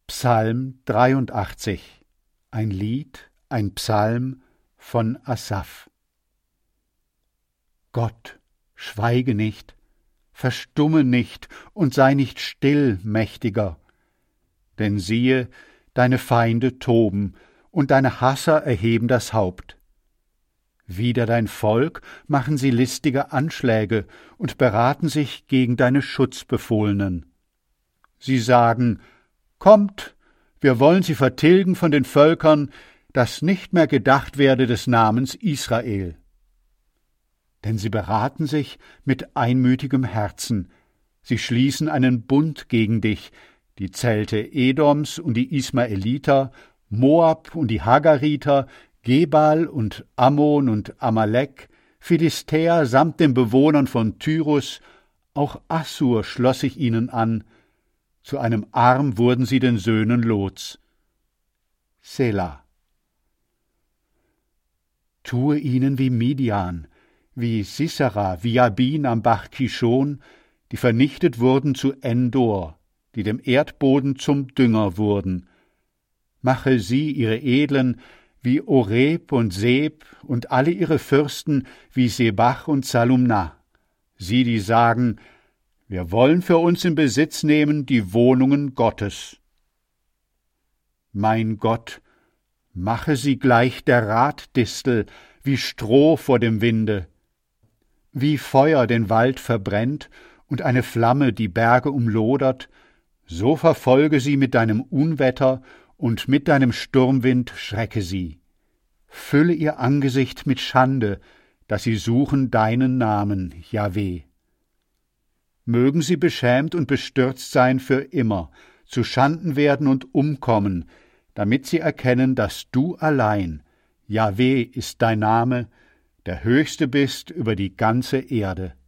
Psalm 83, ein Lied, ein Psalm von Asaph. Gott, schweige nicht, verstumme nicht und sei nicht still, Mächtiger. Denn siehe, deine Feinde toben und deine Hasser erheben das Haupt. Wider dein Volk machen sie listige Anschläge und beraten sich gegen deine Schutzbefohlenen. Sie sagen: Kommt, wir wollen sie vertilgen von den Völkern, dass nicht mehr gedacht werde des Namens Israel. Denn sie beraten sich mit einmütigem Herzen, sie schließen einen Bund gegen dich, die Zelte Edoms und die Ismaeliter, Moab und die Hagariter, Gebal und Ammon und Amalek, Philistäer samt den Bewohnern von Tyrus, auch Assur schloss sich ihnen an, zu einem Arm wurden sie den Söhnen Lots. Selah. Tue ihnen wie Midian, wie Sisera, wie Jabin am Bach Kishon, die vernichtet wurden zu Endor, die dem Erdboden zum Dünger wurden. Mache sie, ihre Edlen, wie Oreb und Seb und alle ihre Fürsten wie Sebach und Salumna, sie, die sagen: Wir wollen für uns in Besitz nehmen die Wohnungen Gottes. Mein Gott, mache sie gleich der Ratdistel, wie Stroh vor dem Winde. Wie Feuer den Wald verbrennt und eine Flamme die Berge umlodert, so verfolge sie mit deinem Unwetter und mit deinem Sturmwind schrecke sie. Fülle ihr Angesicht mit Schande, dass sie suchen deinen Namen, Jahweh. Mögen sie beschämt und bestürzt sein für immer, zu Schanden werden und umkommen, damit sie erkennen, dass du allein, Jahweh ist dein Name, der Höchste bist über die ganze Erde.